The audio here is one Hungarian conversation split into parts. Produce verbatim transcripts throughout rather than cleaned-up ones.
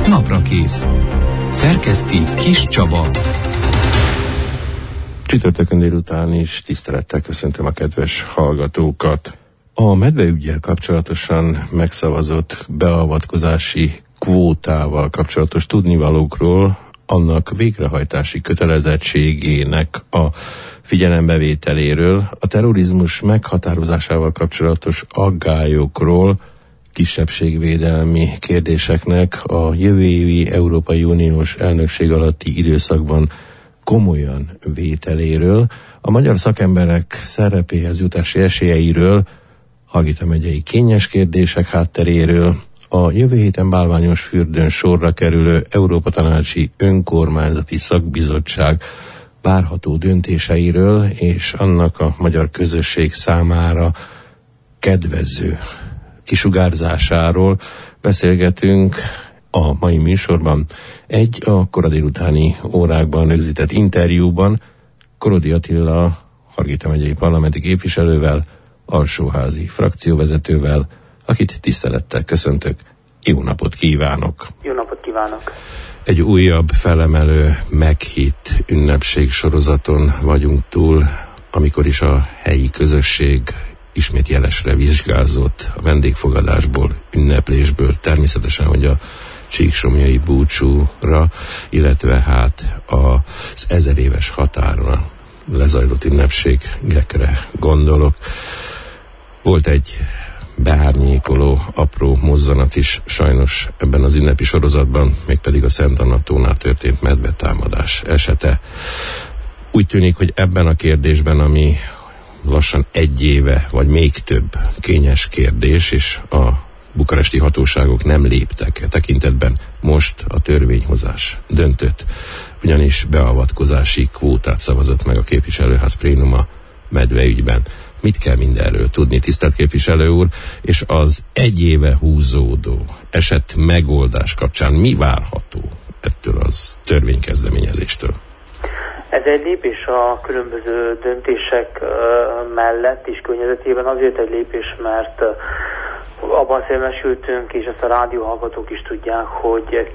Naprakész. Szerkeszti Kis Csaba. Csütörtökön délután is tisztelettel köszöntöm a kedves hallgatókat. A medveüggyel kapcsolatosan megszavazott beavatkozási kvótával kapcsolatos tudnivalókról, annak végrehajtási kötelezettségének a figyelembevételéről, a terrorizmus meghatározásával kapcsolatos aggályokról, kisebbségvédelmi kérdéseknek a jövő évi Európai Uniós elnökség alatti időszakban komolyan vételéről, a magyar szakemberek szerepéhez jutási esélyeiről, Hargita megyei kényes kérdések hátteréről, a jövő héten Bálványosfürdőn sorra kerülő Európa Tanácsi Önkormányzati Szakbizottság várható döntéseiről és annak a magyar közösség számára kedvező kisugárzásáról beszélgetünk a mai műsorban. Egy a kora délutáni órákban rögzített interjúban Korodi Attila, Hargita megyei parlamenti képviselővel, alsóházi frakcióvezetővel, akit tisztelettel köszöntök. Jó napot kívánok! Jó napot kívánok! Egy újabb felemelő, meghitt ünnepség sorozaton vagyunk túl, amikor is a helyi közösség ismét jelesre vizsgázott a vendégfogadásból, ünneplésből, természetesen, hogy a csíksomlyai búcsúra, illetve hát az ezer éves határon lezajlott ünnepségekre gondolok. Volt egy beárnyékoló, apró mozzanat is sajnos ebben az ünnepi sorozatban, mégpedig a Szent Anna-tónál történt medvetámadás esete. Úgy tűnik, hogy ebben a kérdésben, ami lassan egy éve, vagy még több kényes kérdés, és a bukaresti hatóságok nem léptek e tekintetben, most a törvényhozás döntött, ugyanis beavatkozási kvótát szavazott meg a képviselőház plénuma medveügyben. Mit kell mindenről tudni, tisztelt képviselő úr, és az egy éve húzódó eset megoldás kapcsán mi várható ettől az törvénykezdeményezéstől? Ez egy lépés a különböző döntések mellett és környezetében, azért egy lépés, mert abban szembesültünk, és ezt a rádióhallgatók is tudják, hogy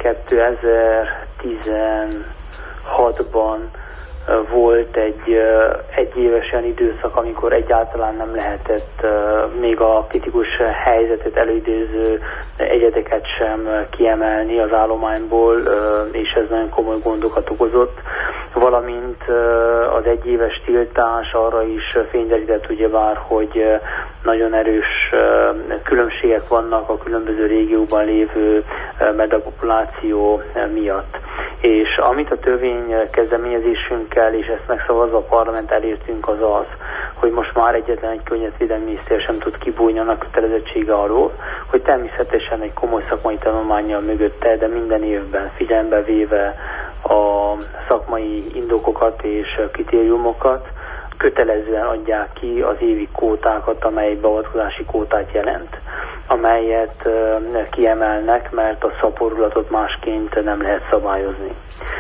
kétezer-tizenhatban volt egy egyévesen időszak, amikor egyáltalán nem lehetett még a kritikus helyzetet előidéző egyedeket sem kiemelni az állományból, és ez nagyon komoly gondokat okozott, valamint az egyéves tiltás arra is fényderített ugyebár, hogy nagyon erős különbségek vannak a különböző régióban lévő medvepopuláció miatt. És amit a törvény kezdeményezésünkkel és ezt megszavazva a parlament elértünk, az az, hogy most már egyetlen egy környezetvédelmi miniszter sem tud kibújni annak kötelezettsége arról, hogy természetesen egy komoly szakmai tanulmánnyal mögötte, de minden évben figyelembe véve a szakmai indokokat és kritériumokat, kötelezően adják ki az évi kvótákat, amely beavatkozási kvótát jelent, amelyet uh, kiemelnek, mert a szaporulatot másként nem lehet szabályozni.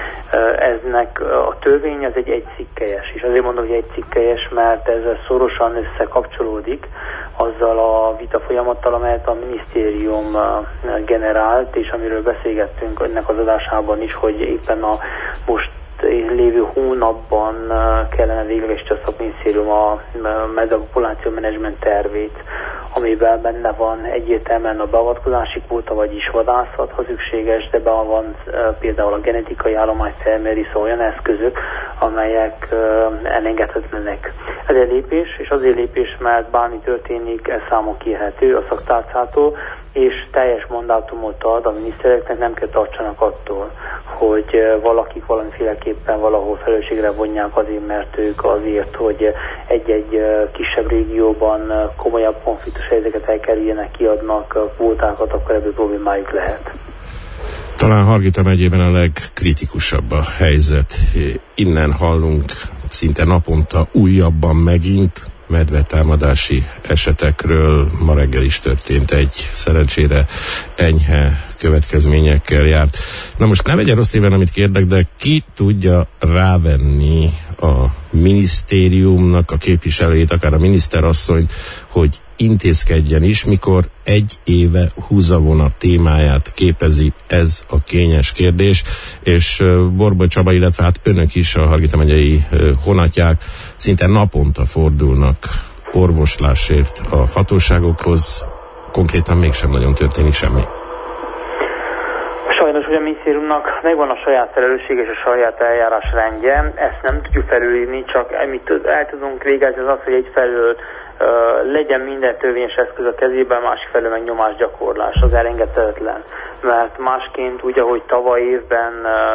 Uh, eznek a törvény az egy egycikkelyes, és azért mondom, hogy egycikkelyes, mert ez szorosan összekapcsolódik azzal a vita folyamattal, amelyet a minisztérium uh, generált, és amiről beszélgettünk ennek az adásában is, hogy éppen a most lévő hónapban kellene véglegesíteni a szakminisztérium a medvepopuláció menedzsment tervét, amiben benne van egyértelműen a beavatkozási kvóta, vagyis vadászat, ha szükséges, de benne van például a genetikai állomány felmérés, szóval olyan eszközök, amelyek elengedhetetlenek. Ez egy lépés, és azért lépés, mert bármi történik, ez számon kérhető a szaktárcától, és teljes mandátumot ad a minisztereknek, nem kell tartsanak attól, hogy valakik valamiféleképpen valahol felelősségre vonják azért, mert ők azért, hogy egy-egy kisebb régióban komolyabb konfliktus helyzeteket elkerüljenek, kiadnak kvótákat, akkor ebből problémájuk lehet. Talán Hargita megyében a legkritikusabb a helyzet. Innen hallunk szinte naponta újabban megint medvetámadási esetekről. Ma reggel is történt egy, szerencsére enyhe következményekkel járt. Na most ne vegyen rossz éven, amit kérdek, de ki tudja rávenni a minisztériumnak a képviselőjét, akár a miniszterasszonyt, hogy intézkedjen is, mikor egy éve húzavona témáját képezi ez a kényes kérdés, és Borbély Csaba, illetve hát önök is, a Hargita megyei honatják szinte naponta fordulnak orvoslásért a hatóságokhoz, konkrétan mégsem nagyon történik semmi. Sajnos, hogy a minisztériumnak megvan a saját felelősség és a saját eljárás rendje, ezt nem tudjuk felülírni, csak amit el tudunk végezni, az az, hogy egyfelől Uh, legyen minden törvényes eszköz a kezében, másfelől meg nyomásgyakorlás, az elengedhetetlen. Mert másként úgy, ahogy tavaly évben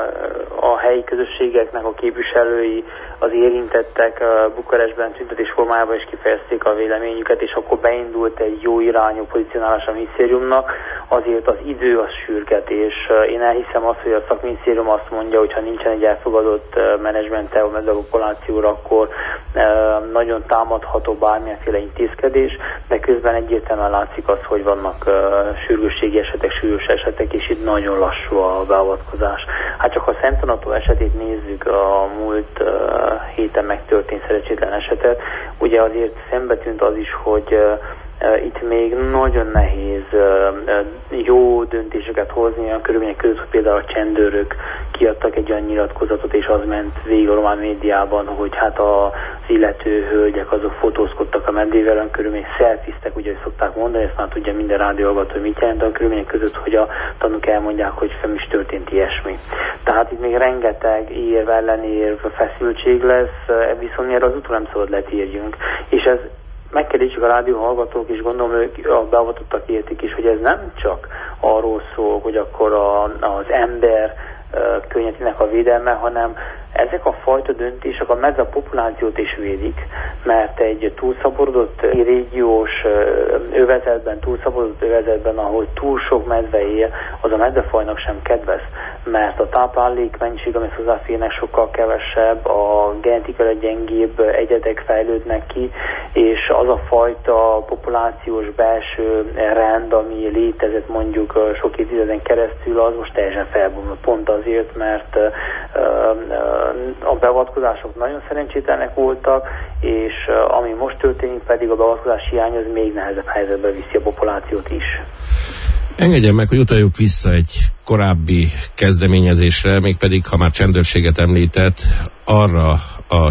uh, a helyi közösségeknek a képviselői, az érintettek uh, Bukarestben tüntetés formájában is kifejezték a véleményüket, és akkor beindult egy jó irányú pozicionálás a minisztériumnak, azért az idő az sürget, és uh, én elhiszem azt, hogy a szakminisztérium azt mondja, hogy ha nincsen egy elfogadott uh, menedzsmente a medapopulációra, akkor uh, nagyon támadható bármilyenféle intézkedés, de közben egyértelműen látszik az, hogy vannak uh, sürgősségi esetek, sűrűs esetek, és itt nagyon lassú a beavatkozás. Hát csak ha Szenttanató esetét nézzük, a múlt uh, héten megtörtént szerencsétlen esetet, ugye azért szembetűnt az is, hogy uh, Uh, itt még nagyon nehéz uh, uh, jó döntéseket hozni olyan körülmények között, hogy például a csendőrök kiadtak egy olyan nyilatkozatot, és az ment végig a román médiában, hogy hát az illető hölgyek azok fotózkodtak a meddével, olyan körülmények, szelfiztek, ugye, hogy szokták mondani, ezt már tudja minden rádióhallgató, hogy mit jelent a körülmények között, hogy a tanúk elmondják, hogy fel is történt ilyesmi. Tehát itt még rengeteg érv, ellenérv, feszültség lesz, viszont erre az utól nem szabad letérjünk. És ez meg kell értsük a rádió hallgatók, és gondolom ők a beavatottak értik is, hogy ez nem csak arról szól, hogy akkor a, az ember uh, környezetének a védelme, hanem ezek a fajta döntések a medve populációt is védik, mert egy túlszaporodott régiós övezetben, túlszaporodott övezetben, ahol túl sok medve él, az a medvefajnak sem kedvez, mert a táplálék mennyiség, amihez hozzáférnek, sokkal kevesebb, a genetikailag gyengébb egyedek fejlődnek ki, és az a fajta populációs belső rend, ami létezett mondjuk sok évtizeden keresztül, az most teljesen felbomlott. Pont azért, mert a beavatkozások nagyon szerencsétlenek voltak, és ami most történik, pedig a beavatkozás hiány az még nehezebb helyzetbe viszi a populációt is. Engedjen meg, hogy utaljuk vissza egy korábbi kezdeményezésre, mégpedig, ha már csendőrséget említett, arra a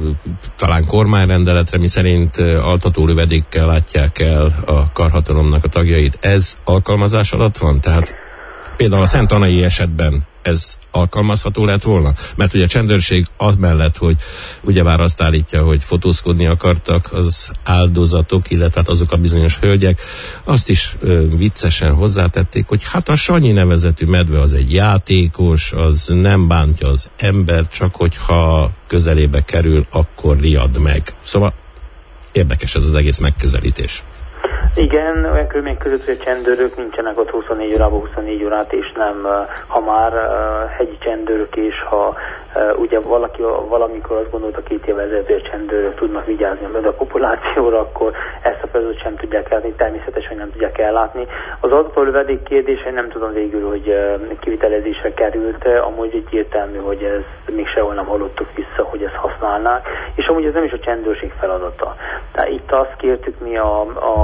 talán kormányrendeletre, miszerint altatólövedékkel látják el a karhatalomnak a tagjait. Ez alkalmazás alatt van? Tehát például a Szent-Anai esetben ez alkalmazható lett volna? Mert ugye a csendőrség az mellett, hogy ugyebár azt állítja, hogy fotózkodni akartak az áldozatok, illetve hát azok a bizonyos hölgyek, azt is ö, viccesen hozzátették, hogy hát a Sanyi nevezetű medve az egy játékos, az nem bántja az ember, csak hogyha közelébe kerül, akkor riad meg. Szóval érdekes ez az egész megközelítés. Igen, olyan körülmények között, hogy a csendőrök nincsenek ott huszonnégy órában huszonnégy órát, és nem, ha már hegyi csendőrök, és ha ugye valaki valamikor azt gondolta két évvel ezelőtt, hogy a csendőrök tudnak vigyázni a populációra, akkor ezt a feladatot sem tudják ellátni, természetesen nem tudják ellátni. Az altatólövedék kérdése, nem tudom végül, hogy kivitelezésre került, amúgy egyértelmű, hogy ez még sehol nem hallottuk vissza, hogy ezt használnák, és amúgy ez nem is a csendőrség feladata. Tehát itt azt kértük mi a,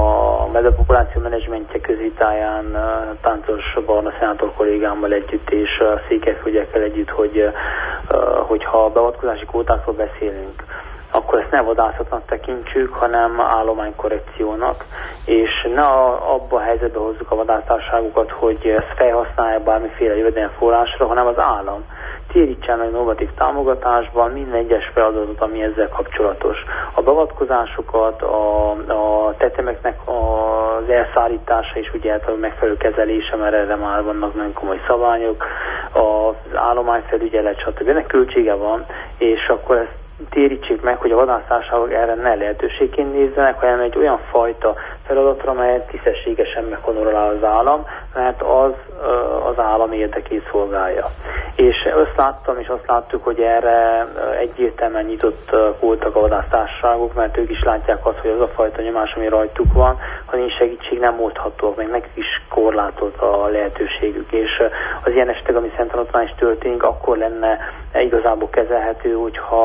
a medvepopuláció menedzsmentje közvitáján Táncos Barna szenátor kollégámmal együtt és székelyfölgyekkel együtt, hogy hogyha a beavatkozási kvótákról beszélünk, akkor ezt ne vadászatnak tekintsük, hanem állománykorrekciónak, és ne abba a helyzetbe hozzuk a vadásztárságokat, hogy ezt felhasználják bármiféle jövedelemforrásra, hanem az állam térítsen meg innovatív támogatásban minden egyes feladatot, ami ezzel kapcsolatos. A beavatkozásokat, a, a tetemeknek az elszállítása és ugye a megfelelő kezelése, mert erre már vannak nagyon komoly szabályok, az állományfelügyelet, stb. Ennek költsége van, és akkor ezt térítsék meg, hogy a vadásztárságok erre ne lehetőségként nézzenek, hanem egy olyan fajta feladatra, amelyet tisztességesen meghonorál az állam, mert az az állam érdekét szolgálja. És azt láttam, és azt láttuk, hogy erre egyértelműen nyitott voltak a vadásztársaságok, mert ők is látják azt, hogy az a fajta nyomás, ami rajtuk van, ha nincs segítség, nem oldhatóak, meg nekik is korlátolt a lehetőségük. És az ilyen esetek, ami Szenttanatnál is történik, akkor lenne igazából kezelhető, hogyha a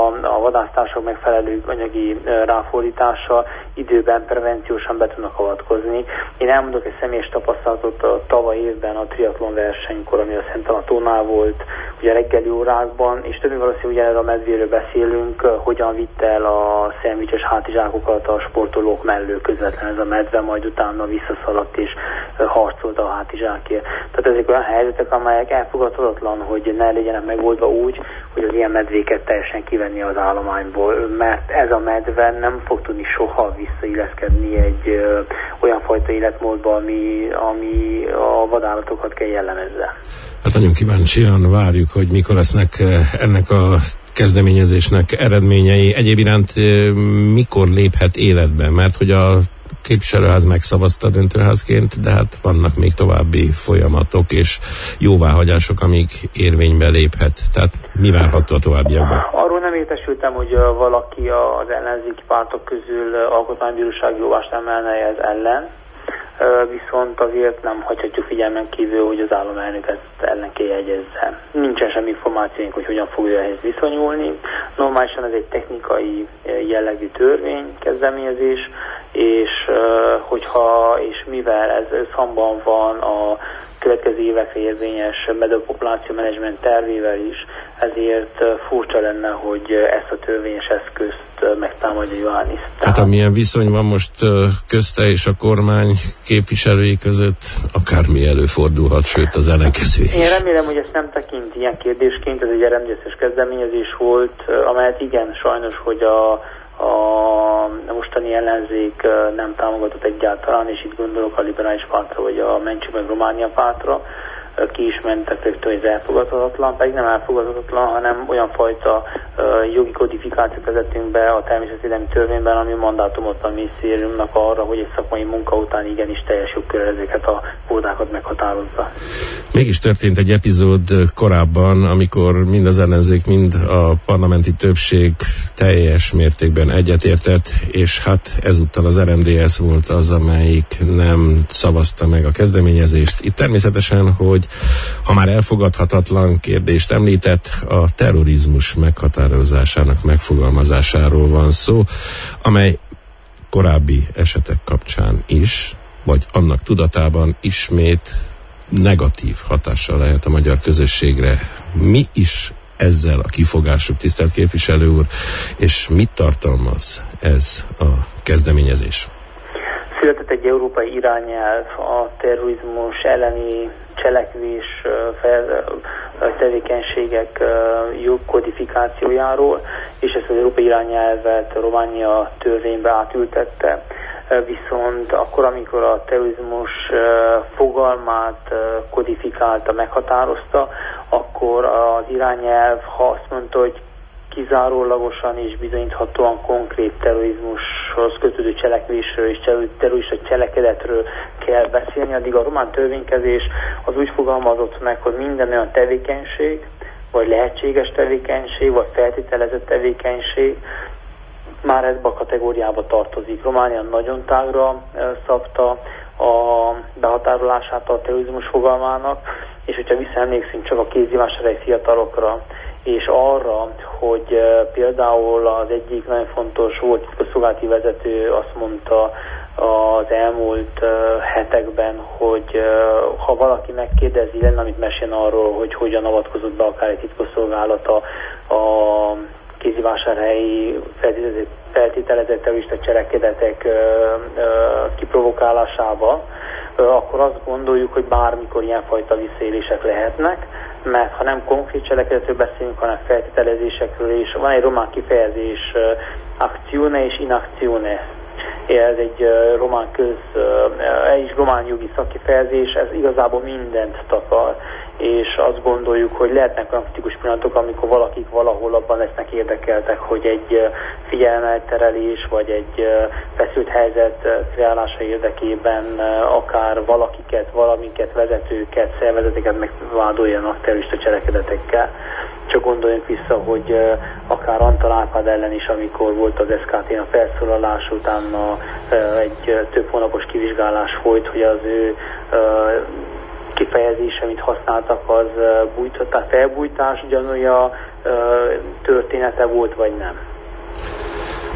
vadásztársak megfelelő anyagi ráfordítással időben prevenciósan be tudnak avatkozni. Én elmondok egy személyes tapasztalatot a tavaly évben a triatlon versenykor, ami a Szentalatónál volt, ugye a reggeli órákban, és többé valószínűleg ugyanerről a medvéről beszélünk, hogyan vitte el a szendvicses hátizsákokat a sportolók mellől közvetlen ez a medve, majd utána visszaszaladt és harcolt a hátizsákért. Tehát ezek olyan helyzetek, amelyek elfogadhatatlan, hogy ne legyenek megoldva úgy, hogy az ilyen medvéket teljesen kivenni az állományból, mert ez a medve nem fog tudni soha visszailleszkedni egy ö, olyan fajta életmódba, ami, ami a vadállatokat kell jellemezze. Hát nagyon kíváncsian várjuk, hogy mikor lesznek ennek a kezdeményezésnek eredményei. Egyéb iránt mikor léphet életbe? Mert hogy a képviselőház megszavazta döntőházként, de hát vannak még további folyamatok és jóváhagyások, amíg érvénybe léphet. Tehát mi várható a továbbiakban? Arról nem értesültem, hogy valaki az ellenzéki pártok közül alkotmánybíróság jóvást emelne ez ellen, viszont azért nem hagyhatjuk figyelmen kívül, hogy az államelnök ezt ellen kell jegyezze. Nincsen semmi információnk, hogy hogyan fogja ehhez viszonyulni. Normálisan ez egy technikai jellegű törvény, kezdeményezés, és hogyha és mivel ez összhangban van a következő évekre érvényes medvepopuláció menedzsment tervével is, ezért furcsa lenne, hogy ezt a törvényes eszközt megtámadja Iohannis. Hát amilyen viszony van most közte és a kormány képviselői között, akármi előfordulhat, sőt az ellenkező is. Én remélem, hogy ezt nem tekint ilyen kérdésként, ez egy eredményes kezdeményezés volt, amelyet igen, sajnos, hogy a, a mostani ellenzék nem támogatott egyáltalán, és itt gondolok a liberális pártra, vagy a Mentsük meg Románia pártra, ki is mentek rögtön, hogy ez elfogadhatatlan, pedig nem elfogadhatatlan, hanem olyan fajta uh, jogi kodifikációt vezetünk be a természetvédelmi törvényben, ami mandátumot a minisztériumnak arra, hogy egy szakmai munka után igenis teljes jogkörrel ezeket a kvótákat meghatározza. Mégis történt egy epizód korábban, amikor mind az ellenzék, mind a parlamenti többség teljes mértékben egyetértett, és hát ezúttal az er em dé es volt az, amelyik nem szavazta meg a kezdeményezést. Itt természetesen, hogy ha már elfogadhatatlan kérdést említett, a terrorizmus meghatározásának megfogalmazásáról van szó, amely korábbi esetek kapcsán is, vagy annak tudatában ismét negatív hatással lehet a magyar közösségre. Mi is ezzel a kifogásuk, tisztelt képviselő úr, és mit tartalmaz ez a kezdeményezés? Született egy európai irányelv a terrorizmus elleni cselekvés tevékenységek jogkodifikációjáról, és ezt az európai irányelvet Románia törvénybe átültette. Viszont akkor, amikor a terrorizmus fogalmát kodifikálta, meghatározta, akkor az irányelv, ha azt mondta, hogy kizárólagosan és bizonyíthatóan konkrét terrorizmushoz kötődő cselekvésről és terrorista cselekedetről kell beszélni, addig a román törvénykezés az úgy fogalmazott meg, hogy minden olyan tevékenység, vagy lehetséges tevékenység, vagy feltételezett tevékenység már ebbe a kategóriába tartozik. Románia nagyon tágra szabta a behatárolását a terrorizmus fogalmának, és hogyha visszaemlékszünk csak a kézivásárhelyi fiatalokra, és arra, hogy uh, például az egyik nagyon fontos volt titkosszolgálati vezető azt mondta az elmúlt uh, hetekben, hogy uh, ha valaki megkérdezi, lenne, amit mesél arról, hogy hogyan avatkozott be akár egy titkosszolgálata a kézivásárhelyi feltételezett terrorista cselekedetek uh, uh, kiprovokálásába, uh, akkor azt gondoljuk, hogy bármikor ilyenfajta visszaélések lehetnek, mert ha nem konkrét cselekedetről beszélünk, hanem feltételezésekről, és van egy román kifejezés, uh, actione és inactione. Ez egy uh, román köz, uh, egy román jogi szakkifejezés, ez igazából mindent takar, és azt gondoljuk, hogy lehetnek olyan kritikus pillanatok, amikor valakik valahol abban lesznek érdekeltek, hogy egy uh, figyelmelterelés, vagy egy uh, feszült helyzet uh, kreálása érdekében uh, akár valakiket, valamiket, vezetőket, szervezeteket megvádoljanak terrorista cselekedetekkel. Csak gondoljunk vissza, hogy uh, akár Antal Árpád ellen is, amikor volt az es ká té-n a felszólalás, utána uh, egy uh, több hónapos kivizsgálás folyt, hogy az ő uh, kifejezése, amit használtak, az uh, bújtották, felbújtás gyanúja uh, története volt, vagy nem.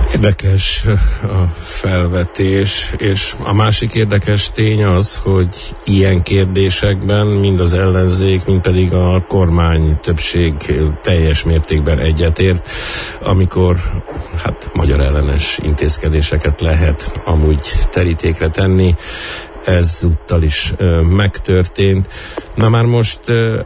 Érdekes a felvetés, és a másik érdekes tény az, hogy ilyen kérdésekben mind az ellenzék, mind pedig a kormány többség teljes mértékben egyetért, amikor hát magyar ellenes intézkedéseket lehet amúgy terítékre tenni. Ezúttal is ö, megtörtént. Na már most ö,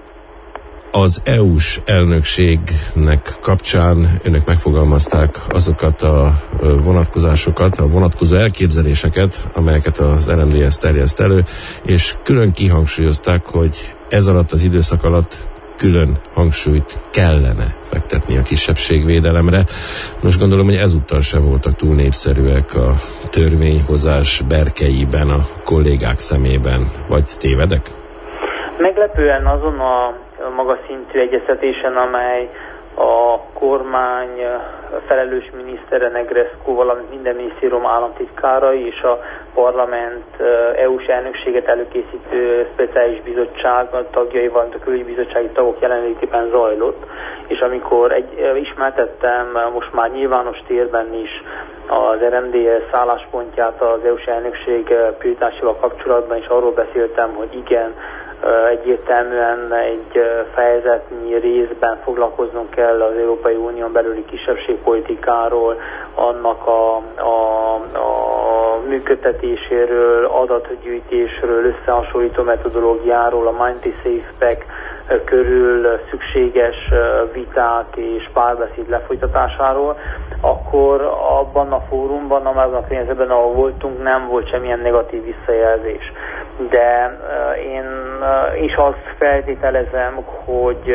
az é u-s elnökségnek kapcsán önök megfogalmazták azokat a vonatkozásokat, a vonatkozó elképzeléseket, amelyeket az er em dé es terjeszt elő, és külön kihangsúlyozták, hogy ez alatt az időszak alatt külön hangsúlyt kellene fektetni a kisebbségvédelemre. Most gondolom, hogy ezúttal sem voltak túl népszerűek a törvényhozás berkeiben, a kollégák szemében, vagy tévedek? Meglepően azon a magas szintű egyeztetésen, amely a kormány felelős minisztere Negrescu, valamint minden minisztérium államtitkára és a parlament é u-s elnökséget előkészítő speciális bizottság tagjai, valamint a külügybizottsági tagok jelenlétében zajlott, és amikor egy, ismertettem most már nyilvános térben is az er em dé es álláspontját az é u-s elnökség prioritásával kapcsolatban, és arról beszéltem, hogy igen, egyértelműen egy fejezetnyi részben foglalkoznunk kell az Európai Unión belüli kisebbségpolitikáról, annak a, a, a működtetéséről, adatgyűjtésről, összehasonlító metodológiáról, a Minority Safe Pack körül szükséges viták és párbeszéd lefolytatásáról, akkor abban a fórumban, abban a környezetben, ahol voltunk, nem volt semmilyen negatív visszajelzés. De én is azt feltételezem, hogy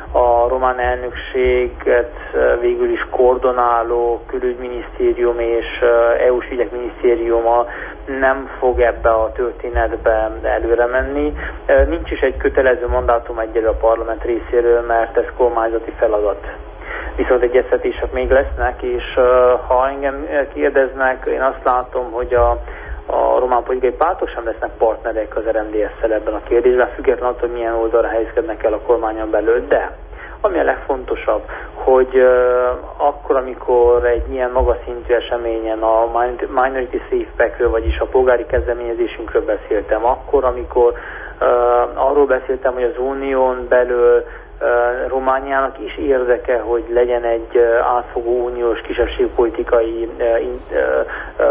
a román elnökséget végül is koordináló külügyminisztérium és é u-s ügyek minisztériuma nem fog ebbe a történetbe előre menni. Nincs is egy kötelező mandátum egyelőre a parlament részéről, mert ez kormányzati feladat. Viszont egyeztetések még lesznek, és ha engem kérdeznek, én azt látom, hogy a a román politikai pártok sem lesznek partnerek az er em dé es-szel ebben a kérdésben, függetlenül attól, hogy milyen oldalra helyezkednek el a kormányon belül. De ami a legfontosabb, hogy uh, akkor, amikor egy ilyen magas szintű eseményen a Minority Safe Packről, vagyis a polgári kezdeményezésünkről beszéltem, akkor, amikor uh, arról beszéltem, hogy az unión belül Uh, Romániának is érdeke, hogy legyen egy uh, átfogó uniós kisebbségpolitikai uh, in, uh, uh,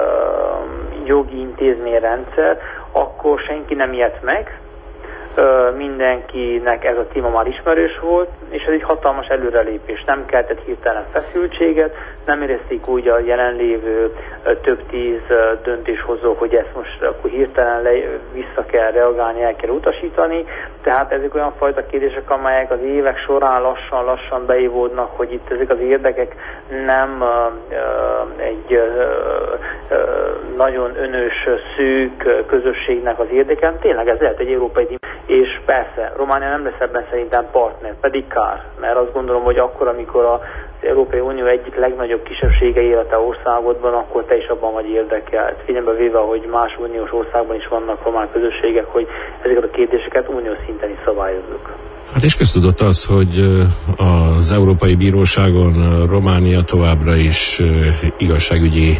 jogi intézményrendszer, akkor senki nem ijedt meg, uh, mindenkinek ez a téma már ismerős volt, és ez egy hatalmas előrelépés. Nem keltett hirtelen feszültséget, nem érezték úgy a jelenlévő uh, több tíz uh, döntéshozók, hogy ezt most akkor hirtelen le, vissza kell reagálni, el kell utasítani. Tehát ezek olyan fajta kérdések, amelyek az évek során lassan-lassan beívódnak, hogy itt ezek az érdekek nem uh, uh, egy uh, uh, nagyon önös, szűk közösségnek az érdeke, tényleg ez lehet egy európai, és persze, Románia nem lesz ebben szerintem partner, pedig kár, mert azt gondolom, hogy akkor, amikor a az Európai Unió egyik legnagyobb kisebbsége élete országodban, akkor te is abban vagy érdekelt. Figyelembe véve, hogy más uniós országban is vannak román közösségek, hogy ezeket a kérdéseket uniós szinten is szabályozzuk. Hát és köztudott az, hogy az Európai Bíróságon Románia továbbra is igazságügyi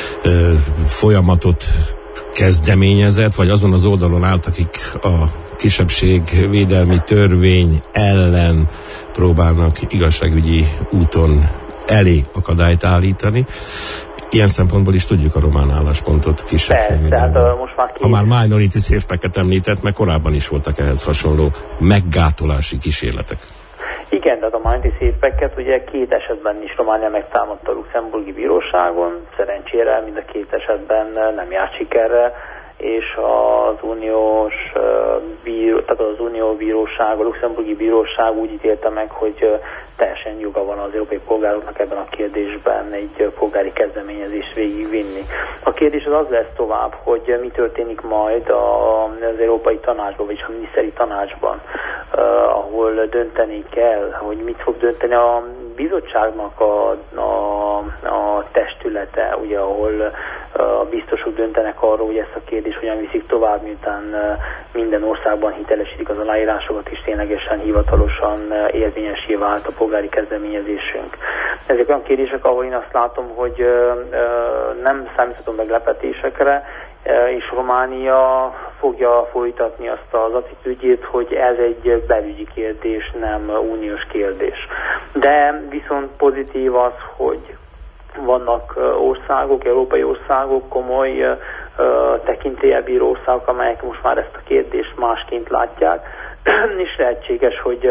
folyamatot kezdeményezett, vagy azon az oldalon állt, akik a kisebbségvédelmi törvény ellen próbálnak igazságügyi úton elé akadályt állítani. Ilyen szempontból is tudjuk a román álláspontot kisebbségvédelemben. Ha már Minority Safe Packet említett, mert korábban is voltak ehhez hasonló meggátolási kísérletek. Igen, tehát a Minority Safe Packet ugye két esetben is Románia megtámadta a luxemburgi bíróságon, szerencsére mind a két esetben nem járt sikerrel, és az uniós bíró, tehát az unió bíróság, a luxemburgi bíróság úgy ítélte meg, hogy teljesen joga van az európai polgároknak ebben a kérdésben egy polgári kezdeményezést végigvinni. A kérdés az az lesz tovább, hogy mi történik majd az Európai Tanácsban, vagyis a miniszteri tanácsban, ahol dönteni kell, hogy mit fog dönteni a bizottságnak a, a, a testülete, ugye, ahol a biztosok döntenek arról, hogy ezt a kérdést hogyan viszik tovább, miután minden országban hitelesítik az aláírásokat, és ténylegesen hivatalosan érvényessé vált a polgári kezdeményezésünk. Ezek olyan kérdések, ahol én azt látom, hogy ö, ö, nem számíthatom meglepetésekre, és Románia fogja folytatni azt az attitűdjét, hogy ez egy belügyi kérdés, nem uniós kérdés. De viszont pozitív az, hogy vannak országok, európai országok, komoly tekintéllyel bíró országok, amelyek most már ezt a kérdést másként látják, és lehetséges, hogy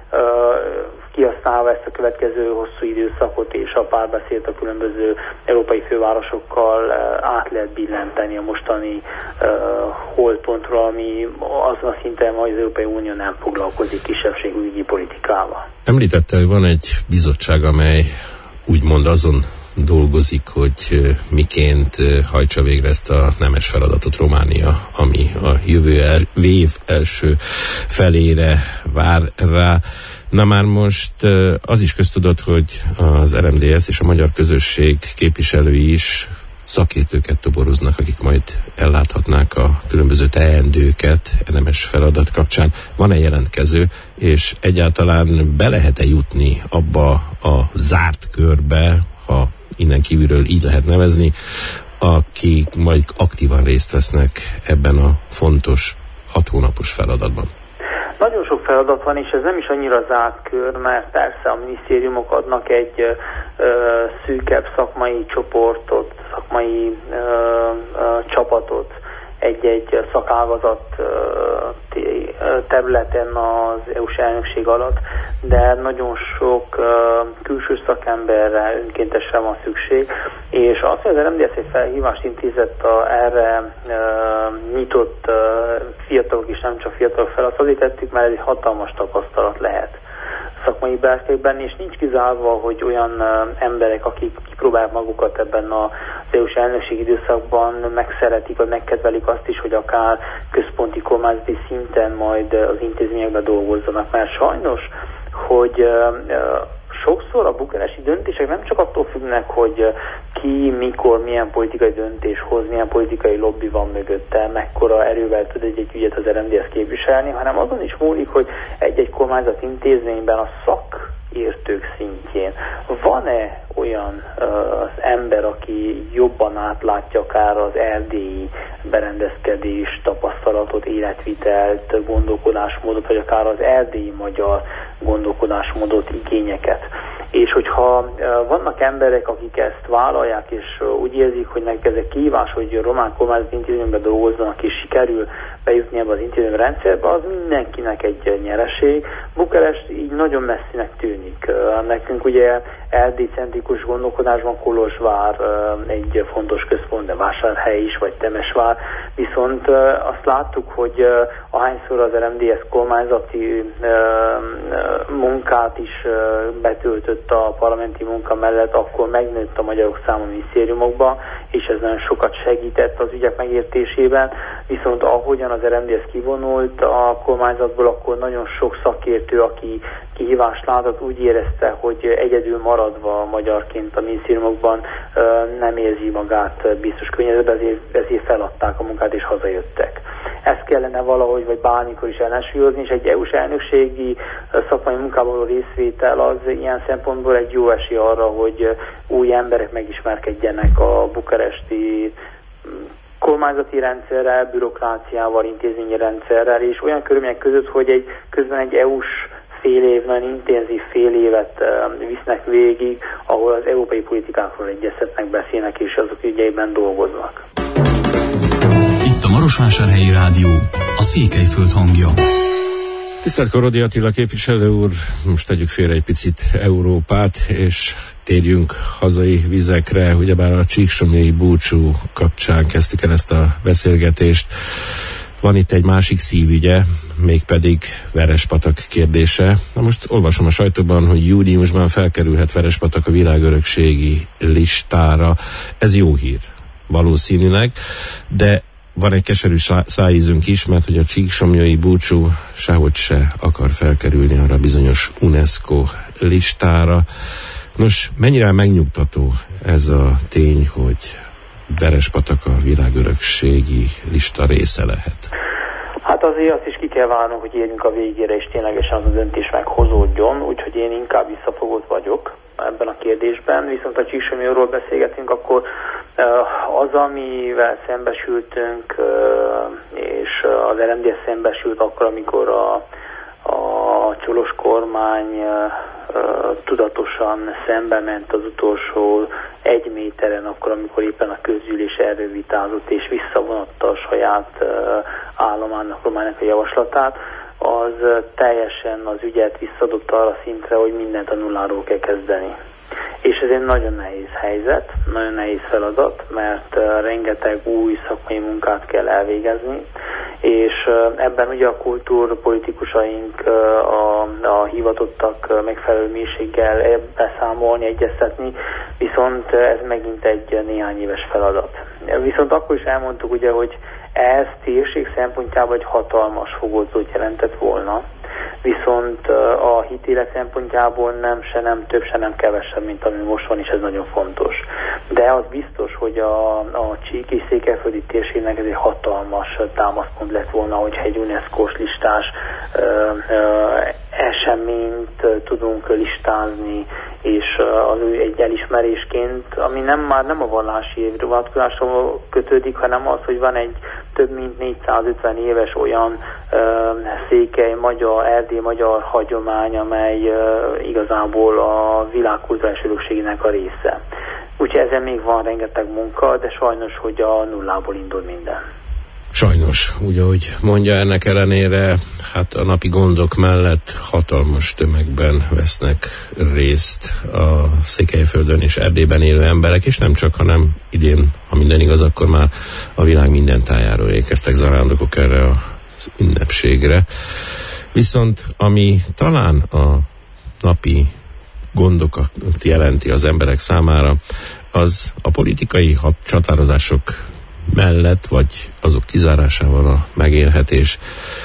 kihasználva ezt a következő hosszú időszakot és a párbeszédet a különböző európai fővárosokkal át lehet billenteni a mostani uh, holdpontról, ami azon a szinten, hogy az Európai Unió nem foglalkozik kisebbségügyi politikával. Említette, hogy van egy bizottság, amely úgymond azon dolgozik, hogy miként hajtsa végre ezt a nemes feladatot Románia, ami a jövő el, év első felére vár rá. Na már most az is köztudott, hogy az er em dé es és a magyar közösség képviselői is szakértőket toboroznak, akik majd elláthatnák a különböző teendőket a nemes feladat kapcsán. Van-e jelentkező, és egyáltalán be lehet-e jutni abba a zárt körbe, ha innen kívülről így lehet nevezni, akik majd aktívan részt vesznek ebben a fontos hat hónapos feladatban? Nagyon sok feladat van, és ez nem is annyira zárt kör, mert persze a minisztériumok adnak egy ö, szűkebb szakmai csoportot, szakmai ö, ö, csapatot egy-egy szakágazat területen az é u-s elnökség alatt, de nagyon sok külső szakemberre, önkéntesre van szükség, és az, hogy az er em dé es egy felhívást intézett a erre nyitott fiatalok és nem csak fiatalok fel, azt azért tettük, mert ez egy hatalmas tapasztalat lehet szakmai berkekben, és nincs kizárva, hogy olyan uh, emberek, akik kipróbálják magukat ebben az é u-s elnökség időszakban, megszeretik, vagy megkedvelik azt is, hogy akár központi kormányzati szinten majd az intézményekben dolgozzanak, mert sajnos, hogy uh, uh, sokszor a bukaresti döntések nem csak attól függnek, hogy ki, mikor, milyen politikai döntés hoz, milyen politikai lobby van mögötte, mekkora erővel tud egy-egy ügyet az er em dé es képviselni, hanem azon is múlik, hogy egy-egy kormányzat intézményben a szakértők szintjén van-e olyan uh, az ember, aki jobban átlátja akár az erdélyi berendezkedés, tapasztalatot, életvitelt, gondolkodásmódot, vagy akár az erdélyi magyar gondolkodásmódot, igényeket. És hogyha uh, vannak emberek, akik ezt vállalják, és uh, úgy érzik, hogy nekik ez egy kihívás, hogy román kormányzati intézményben dolgozzanak, és sikerül bejutni ebbe az intézmény rendszerbe, az mindenkinek egy nyereség. Bukarest így nagyon messzinek tűnik. Uh, nekünk ugye erdélycentrikus gondolkodásban Kolozsvár uh, egy fontos központ, de Vásárhely is, vagy Temesvár. Viszont uh, azt láttuk, hogy uh, ahányszor az er em dé es kormányzati uh, uh, munkát is uh, betöltött a parlamenti munka mellett, akkor megnőtt a magyarok száma minisztériumokban, és ez nagyon sokat segített az ügyek megértésében. Viszont ahogyan az er em dé es kivonult a kormányzatból, akkor nagyon sok szakértő, aki kihívást látott, úgy érezte, hogy egyedül maradva magyarként a minisztériumokban nem érzi magát biztos környezetben, ezért, ezért feladták a munkát és hazajöttek. Ezt kellene valahogy, vagy bármikor is ellensúlyozni, és egy é u-s elnökségi szakmai munkában való részvétel az ilyen szempontból egy jó esély arra, hogy új emberek megismerkedjenek a bukaresti kormányzati rendszerrel, bürokráciával, intézményi rendszerrel, és olyan körülmények között, hogy egy közben egy é u-s fél év, nagyon intenzív fél évet uh, visznek végig, ahol az európai politikákról egyeztetnek, beszélnek, és azok ügyeiben dolgoznak. Itt a Marosvásárhelyi Rádió, a Székelyföld hangja. Tisztelt Korodi Attila képviselő úr, most tegyük félre egy picit Európát, és térjünk hazai vizekre. Ugyebár a csíksomlyai búcsú kapcsán kezdtük el ezt a beszélgetést. Van itt egy másik szívügye, mégpedig Verespatak kérdése. Na most olvasom a sajtóban, hogy júniusban felkerülhet Verespatak a világörökségi listára. Ez jó hír, valószínűleg, de van egy keserű szájízünk is, mert hogy a csíksomlyai búcsú sehogy se akar felkerülni arra bizonyos UNESCO listára. Nos, mennyire megnyugtató ez a tény, hogy Verespatak a világörökségi lista része lehet? Hát Hát azért azt is ki kell várnunk, hogy érjünk a végére, és ténylegesen az a döntés meghozódjon, úgyhogy én inkább visszafogott vagyok ebben a kérdésben. Viszont a Csíksomlyóról beszélgetünk, akkor az, amivel szembesültünk, és az er em dé es szembesült akkor, amikor a, a Csolos kormány tudatosan szembe ment az utolsó egy méteren, akkor, amikor éppen a közgyűlés erről vitázott, és visszavonatta a saját államának, kormánynak a javaslatát, az teljesen az ügyet visszadott arra szintre, hogy mindent a nulláról kell kezdeni. És ez egy nagyon nehéz helyzet, nagyon nehéz feladat, mert rengeteg új szakmai munkát kell elvégezni, és ebben ugye a kultúrpolitikusaink, a, a hivatottak megfelelő mélységgel beszámolni, egyeztetni, viszont ez megint egy néhány éves feladat. Viszont akkor is elmondtuk ugye, hogy ez térség szempontjából egy hatalmas fogódzót jelentett volna, viszont a hitélet szempontjából nem se nem több, se nem kevesebb, mint ami most van, és ez nagyon fontos. De az biztos, hogy a, a Csík és Székelyföldi térségnek ez egy hatalmas támaszpont lett volna, hogyha egy UNESCO-s listás ö, ö, eseményt tudunk listázni, és az ő egy elismerésként, ami nem már nem a vallási évre vonatkozásra kötődik, hanem az, hogy van egy több mint négyszázötven éves olyan ö, székely magyar, erdély magyar hagyomány, amely ö, igazából a világ kulturális örökségének a része. Úgyhogy ezen még van rengeteg munka, de sajnos, hogy a nullából indul minden. Sajnos, úgy ahogy mondja, ennek ellenére hát a napi gondok mellett hatalmas tömegben vesznek részt a Székelyföldön és Erdélyben élő emberek, és nem csak, hanem idén, ha minden igaz, akkor már a világ minden tájáról érkeztek zarándokok erre az ünnepségre. Viszont ami talán a napi gondokat jelenti az emberek számára, az a politikai csatározások mellett, vagy azok kizárásával a megélhetés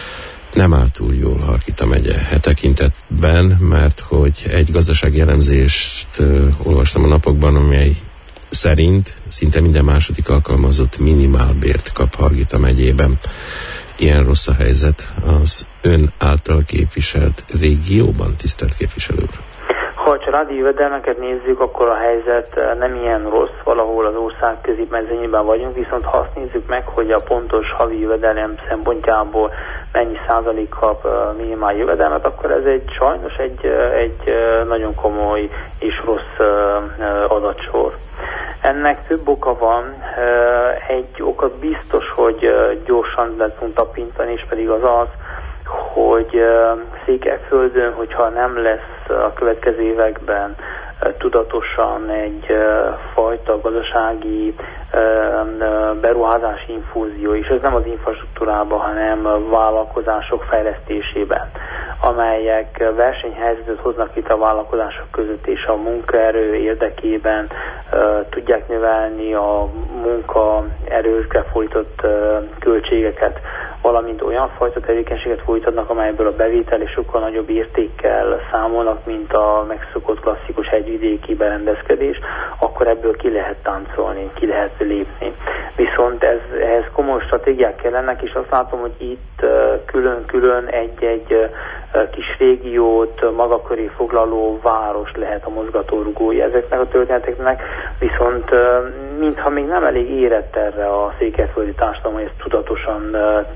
nem áll túl jól Hargita megye e tekintetben, mert hogy egy gazdasági elemzést uh, olvastam a napokban, amely szerint szinte minden második alkalmazott minimálbért kap Hargita megyében. Ilyen rossz a helyzet az ön által képviselt régióban, tisztelt képviselő úr? Ha a családi jövedelmeket nézzük, akkor a helyzet nem ilyen rossz, valahol az ország középmezőnyében vagyunk, viszont ha azt nézzük meg, hogy a pontos havi jövedelem szempontjából mennyi százalék kap minimál jövedelmet, akkor ez egy sajnos egy, egy nagyon komoly és rossz adatsor. Ennek több oka van. Egy oka biztos, hogy gyorsan le tudunk tapintani, és pedig az az, hogy Székelyföldön, hogyha nem lesz a következő években tudatosan egy fajta gazdasági beruházási infúzió, és ez nem az infrastruktúrában, hanem a vállalkozások fejlesztésében, amelyek versenyhelyzetet hoznak itt a vállalkozások között, és a munkaerő érdekében tudják növelni a munkaerőkre fordított költségeket, valamint olyan fajta tevékenységet folytatnak, amelyből a bevétel és sokkal nagyobb értékkel számolnak, mint a megszokott klasszikus hegyvidéki berendezkedés, akkor ebből ki lehet táncolni, ki lehet lépni. Viszont ez, ehhez komoly stratégiák kellenek, és azt látom, hogy itt külön-külön egy-egy kis régiót maga köré foglaló város lehet a mozgatórugója ezeknek a történeteknek, viszont mintha még nem elég érett erre a székelyföldi társadalom, hogy ezt tudatosan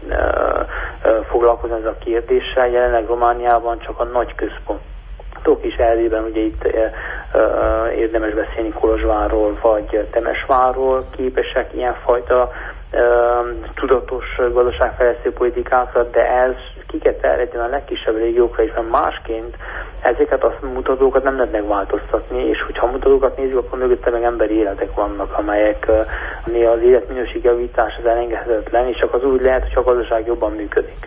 foglalkozni ezzel a kérdéssel. Jelenleg Romániában csak a nagy központok is Erdélyben, ugye itt érdemes beszélni Kolozsvárról vagy Temesvárról, képesek ilyenfajta tudatos gazdaságfejlesztő politikákra, de ez ki kell terjedni a legkisebb régiókra is, mert másként ezeket a mutatókat nem lehet megváltoztatni, és hogyha a mutatókat nézzük, akkor mögötte meg emberi életek vannak, amelyek ami az életminőség javítás az elengedhetetlen, és csak az úgy lehet, hogyha a gazdaság jobban működik.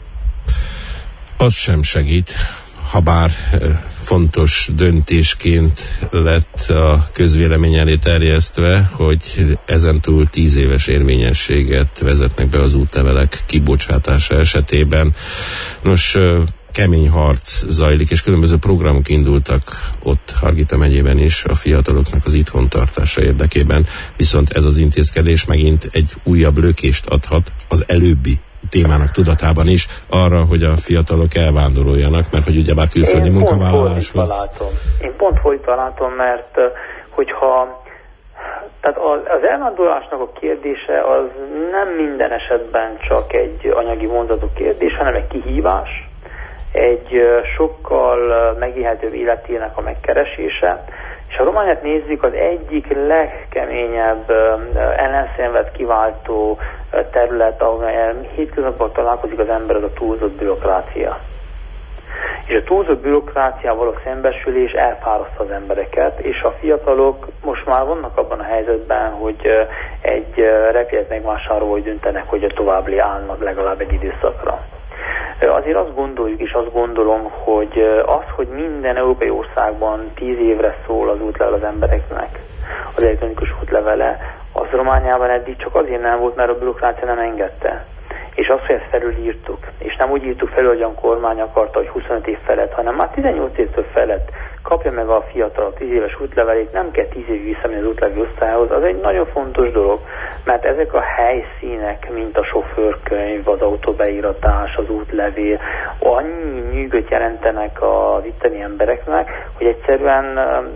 Az sem segít, ha bár fontos döntésként lett a közvélemény elé terjesztve, hogy ezentúl tíz éves érvényességet vezetnek be az útlevelek kibocsátása esetében. Nos, kemény harc zajlik, és különböző programok indultak ott Hargita megyében is a fiataloknak az itthontartása érdekében, viszont ez az intézkedés megint egy újabb lökést adhat az előbbi témának tudatában is arra, hogy a fiatalok elvándoroljanak, mert hogy ugyebár külföldi Én munkavállaláshoz... Pont látom. Én pont fordítva látom, mert hogyha tehát az elvándorlásnak a kérdése az nem minden esetben csak egy anyagi vonzatú kérdés, hanem egy kihívás, egy sokkal megélhetőbb életének a megkeresése. És ha Romániát nézzük, az egyik legkeményebb ellenszenvet kiváltó terület, ahol hétköznapban találkozik az ember, az a túlzott bürokrácia. És a túlzott bürokráciával a szembesülés elfárasztja az embereket, és a fiatalok most már vannak abban a helyzetben, hogy egy repjegyet megvásárolva döntenek, hogy tovább állnak legalább egy időszakra. Azért azt gondoljuk, és azt gondolom, hogy az, hogy minden európai országban tíz évre szól az útlevel az embereknek, az elektronikus útlevele, az Romániában eddig csak azért nem volt, mert a bürokrácia nem engedte. És azt, hogy ezt felülírtuk, és nem úgy írtuk felül, hogy a kormány akarta, hogy huszonöt év felett, hanem már tizennyolc évtől felett kapja meg a fiatal tíz éves útlevelét, nem kell tíz évig visszamenni az útlevél osztályhoz. Az egy nagyon fontos dolog, mert ezek a helyszínek, mint a sofőrkönyv, az autóbeíratás, az útlevél, annyi nyűgöt jelentenek az itteni embereknek, hogy egyszerűen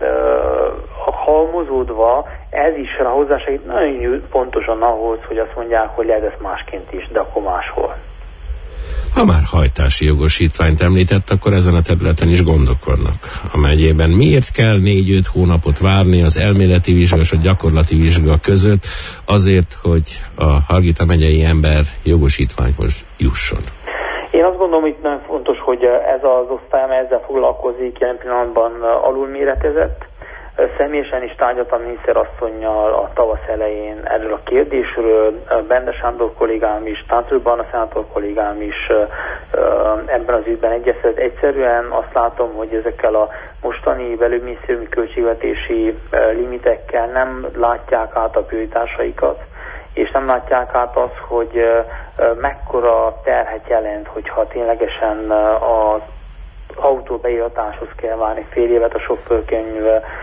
uh, halmozódva ez is rá hozzásegít nagyon pontosan ahhoz, hogy azt mondják, hogy lehet ezt másként is, de akkor máshol. Ha már hajtási jogosítványt említett, akkor ezen a területen is gondok vannak a megyében. Miért kell négy-öt hónapot várni az elméleti vizsga és a gyakorlati vizsga között azért, hogy a Hargita megyei ember jogosítványhoz jusson? Én azt gondolom, hogy nagyon fontos, hogy ez az osztály, amely ezzel foglalkozik, jelen pillanatban alulméretezett. Személyesen is tárgyaltam miniszterasszonnyal a tavasz elején erről a kérdésről, Bende Sándor kollégám is, Táncőban a szenátor kollégám is ebben az ügyben egyeztetett. Egyszerűen azt látom, hogy ezekkel a mostani belügyminisztériumi költségvetési limitekkel nem látják át a prioritásaikat, és nem látják át azt, hogy mekkora terhet jelent, hogyha ténylegesen az autóbeíratáshoz kell várni fél évet, a sofőrkönyv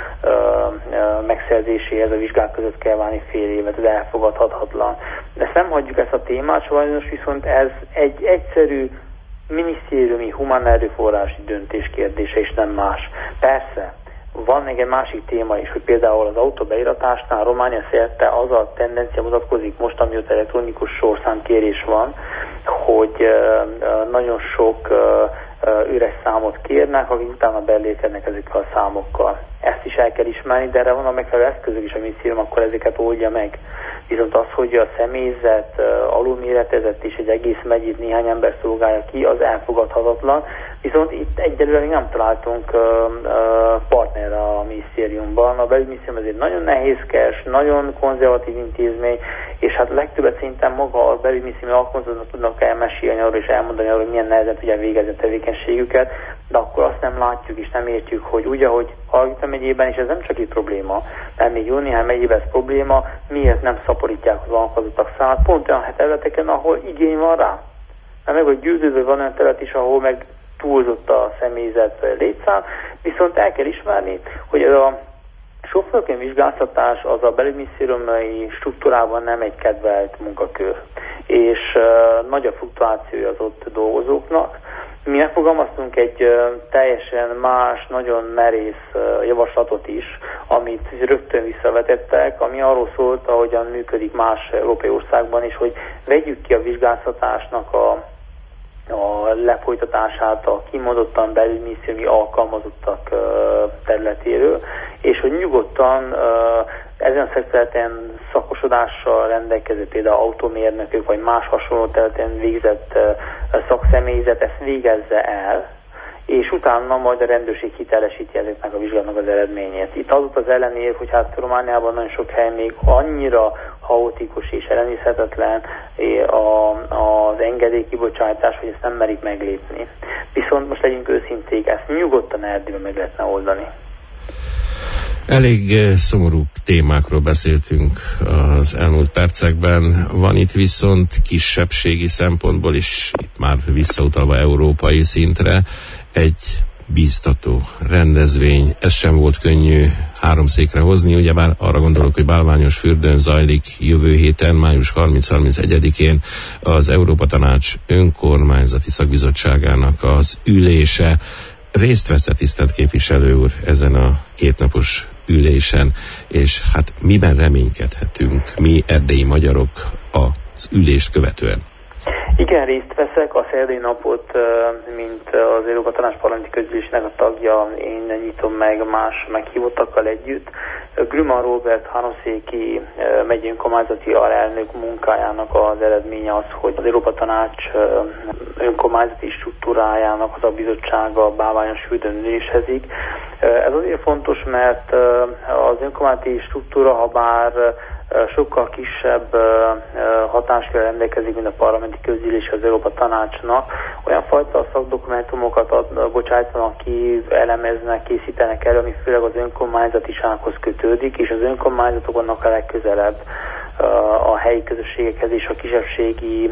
megszerzéséhez, a vizsgák között kell várni fél évet, ez elfogadhatatlan. De ezt nem hagyjuk ezt a témát, sajnos viszont ez egy egyszerű minisztériumi humán erőforrási döntés kérdése, és nem más. Persze, van még egy másik téma is, hogy például az autóbeíratásnál Románia szerte az a tendencia mutatkozik most, amióta elektronikus sorszámkérés van, hogy nagyon sok üres számot kérnek, akik utána belépkednek ezekkel a számokkal. Ezt is el kell ismerni, de erre van a megfelelő eszközök is, a minisztérium akkor ezeket oldja meg. Viszont az, hogy a személyzet uh, alulméretezett és egy egész megyét néhány ember szolgálja ki, az elfogadhatatlan. Viszont itt egyelőre még nem találtunk uh, uh, partnerre a minisztériumban. A belügyminisztérium ez egy nagyon nehézkes, nagyon konzervatív intézmény, és hát legtöbbet szerintem maga a belügyminisztériumi alkalmazottak tudnak elmesélni arról és elmondani arról, hogy milyen nehezen tudják végezni a tevékenységüket, de akkor azt nem látjuk és nem értjük, hogy úgy, ahogy Hargita megyében, és ez nem csak itt probléma, mert még jó néhány megyében ez probléma, miért nem szaporítják az alkalmazottak számát pont olyan területeken, ahol igény van rá. Mert meg vagy győződve, van olyan terület is, ahol meg túlzott a személyzet létszám, viszont el kell ismerni, hogy ez a sofőrkönyv vizsgáztatás az a belügyminisztériumi struktúrában nem egy kedvelt munkakör, és uh, nagy a fluktuációja az ott dolgozóknak. Mi megfogalmaztunk egy uh, teljesen más, nagyon merész uh, javaslatot is, amit rögtön visszavetettek, ami arról szólt, ahogyan működik más európai országban is, hogy vegyük ki a vizsgáztatásnak a a lefolytatását a kimondottan belügyminisztériumi alkalmazottak uh, területéről, és hogy nyugodtan uh, ezen a területen szakosodással rendelkező például autómérnökök, vagy más hasonló területen végzett uh, szakszemélyzet ezt végezze el, és utána majd a rendőrség hitelesíti ezeknek a vizsgálatnak az eredményét. Itt az ott az ellenérv, hogy hát Romániában nagyon sok hely még annyira haotikus és ellenőrizhetetlen az engedélykibocsátás, hogy ezt nem merik meglépni. Viszont most legyünk őszinték, ezt nyugodtan Erdélyben meg lehetne oldani. Elég szomorú témákról beszéltünk az elmúlt percekben. Van itt viszont kisebbségi szempontból is, itt már visszautalva európai szintre, egy bíztató rendezvény. Ez sem volt könnyű három székre hozni, ugyebár arra gondolok, hogy Bálványos fürdőn zajlik jövő héten, május harmincadikáig-harmincegyedikén az Európa Tanács önkormányzati szakbizottságának az ülése. Részt vesz-e, tisztelt képviselő úr, ezen a kétnapos ülésen, és hát miben reménykedhetünk mi erdélyi magyarok az ülést követően? Igen, részt veszek. A szerdai napot, mint az Európa Tanács Parlamenti Közgyűlésnek a tagja, én nyitom meg más meghívottakkal együtt. Grüman Róbert háromszéki megyei önkormányzati alelnök munkájának az eredménye az, hogy az Európa Tanács önkormányzati struktúrájának az a bizottsága Bálványos fürdőn ülésezik. Ez azért fontos, mert az önkormányzati struktúra, ha bár sokkal kisebb hatáskörrel rendelkezik, mint a parlamenti közgyűlés az Európa Tanácsnak. Olyan fajta szakdokumentumokat ad, bocsájtanak ki, elemeznek, készítenek elő, ami főleg az önkormányzatisághoz kötődik, és az önkormányzatok vannak a legközelebb a helyi közösségekhez és a kisebbségi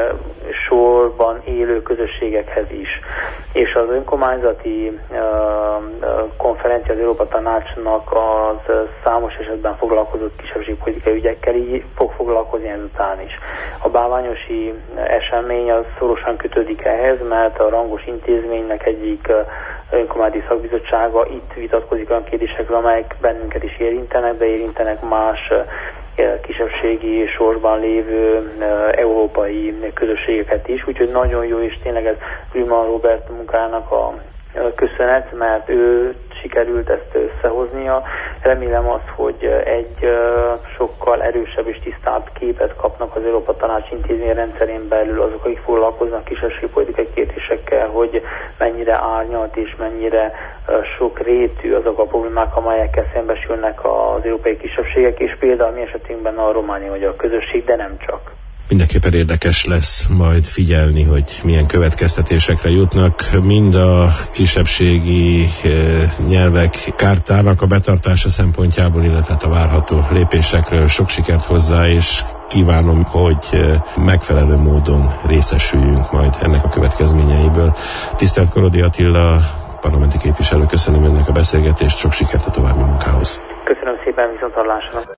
sorban élő közösségekhez is. És az önkormányzati konferencia az Európa Tanácsnak az számos esetben foglalkozott kisebbségpolitikai ügyekkel, így fog foglalkozni ezután is. A bálványosi esemény az szorosan kötődik ehhez, mert a rangos intézménynek egyik önkormányzati szakbizottsága itt vitatkozik olyan kérdésekről, amelyek bennünket is érintenek, de érintenek más kisebbségi sorban lévő európai közösségeket is, úgyhogy nagyon jó, és tényleg ez Grüman Róbert munkának a köszönet, mert ő sikerült ezt összehoznia. Remélem azt, hogy egy sokkal erősebb és tisztább képet kapnak az Európa Tanács intézmény rendszerén belül azok, akik foglalkoznak kisebbségpolitikai kérdésekkel, hogy mennyire árnyalt és mennyire sok rétű azok a problémák, amelyekkel szembesülnek az európai kisebbségek, és például mi esetünkben a romániai magyar közösség, de nem csak. Mindenképpen érdekes lesz majd figyelni, hogy milyen következtetésekre jutnak mind a kisebbségi e, nyelvek kártának a betartása szempontjából, illetve a várható lépésekről. Sok sikert hozzá, és kívánom, hogy e, megfelelő módon részesüljünk majd ennek a következményeiből. Tisztelt Korodi Attila, parlamenti képviselő, köszönöm önnek a beszélgetést, sok sikert a további munkához. Köszönöm szépen, viszonthallásra.